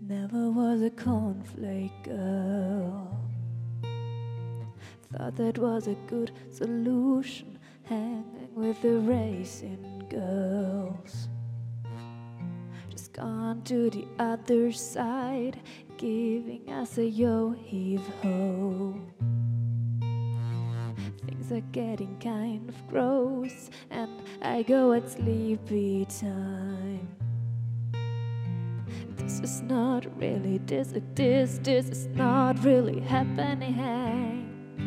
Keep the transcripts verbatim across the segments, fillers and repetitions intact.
Never was a cornflake girl. Thought that was a good solution, hanging with the racing girls. Just gone to the other side, giving us a yo heave ho. Things are getting kind of gross, and I go at sleepy time. This is not really this, this, this is not really happening.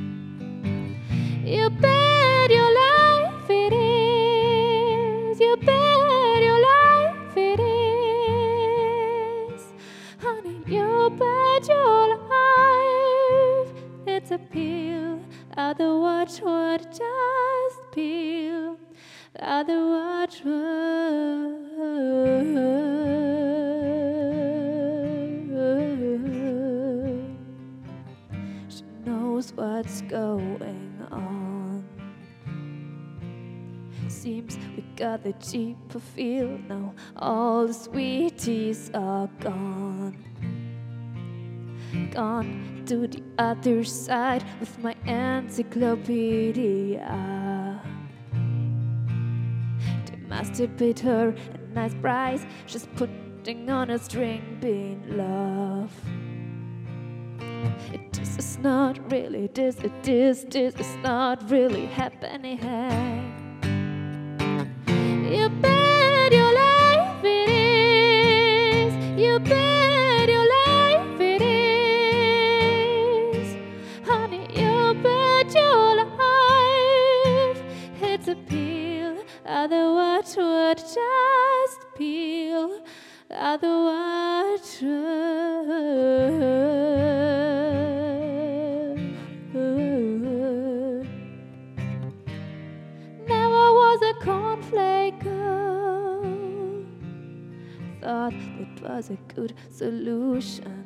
You bet your life it is. You bet your life it is. Honey, you bet your life it's a peel. Other watch would just peel. Other watch would. She knows what's going on. Seems we got the cheaper feel now. All the sweeties are gone. Gone to the other side with my encyclopedia. They must have paid her a nice price. She's putting on a string bean love. It this is not really this, it is this is not really happening. You bet your life it is. You bet your life it is. Honey, you bet your life it's a peel. Otherwise would just peel. Otherwise never was a cornflake girl. Thought it was a good solution.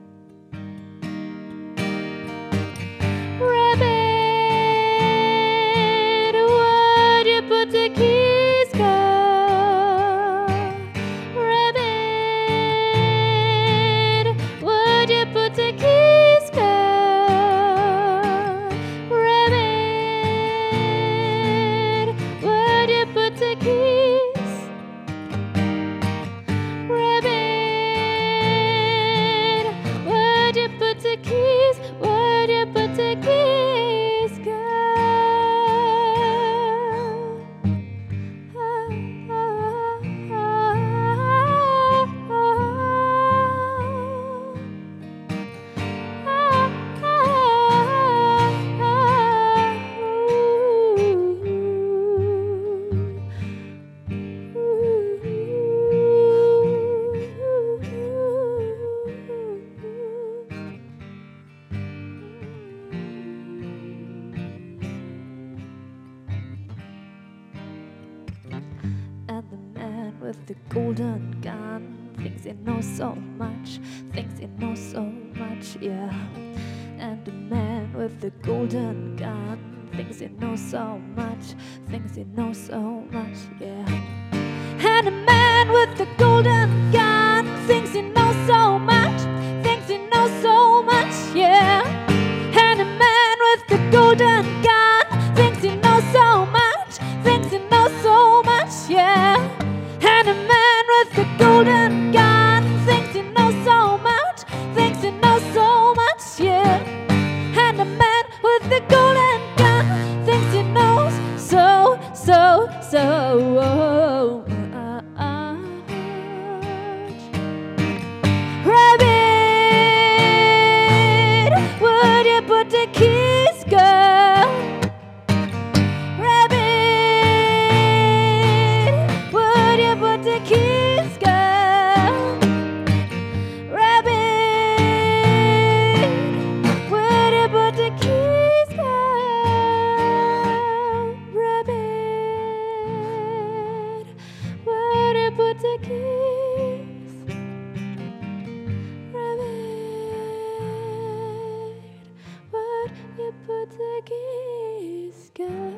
Rabbit, would you put the keys, girl? Rabbit, would you put the keys, girl? Rabbit, would you put the keys? Rabbit, would you put the keys? Would you put the keys, girl? And the man with the golden gun thinks he knows so much, thinks he knows so much, yeah. And the man with the golden gun thinks he knows so much, thinks he knows so much, yeah. And the man with the golden gun thinks he knows so much, thinks he knows so much, yeah. And the man with the golden gun thinks he knows so much, thinks he knows so much, yeah. And the man with the golden gun thinks he knows so much, thinks he knows so much, yeah. And the man with the golden gun thinks he knows so, so, so much. Rabbit, would you put the keys, girl? Rabbit, would you put the keys, girl? Rabbit, would you put the keys, girl? Rabbit, would you put the keys? Rabbit, would you put the keys, girl?